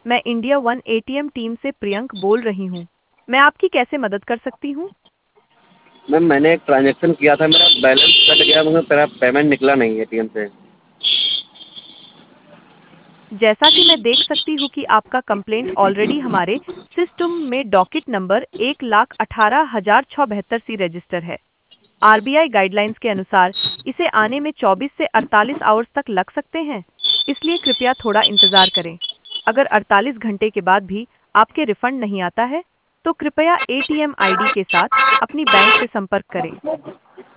मैं India one ATM team से प्रियंक बोल रही हूँ। मैं आपकी कैसे मदद कर सकती हूँ? मैम मैंने एक ट्रांजेक्शन किया था, मेरा बैलेंस कट गया, मगर मेरा पेमेंट निकला नहीं एटीएम से। जैसा कि मैं देख सकती हूँ कि आपका कंप्लेंट ऑलरेडी हमारे सिस्टम में डॉकेट नंबर 1,18,672 सी रजिस्टर है। आरबीआई गाइडलाइंस के अनुसार इसे आने में 24 से 48 आवर्स तक लग सकते हैं, इसलिए कृपया थोड़ा इंतजार करें। अगर 48 घंटे के बाद भी आपके रिफंड नहीं आता है, तो कृपया एटीएम आईडी के साथ अपनी बैंक से संपर्क करें।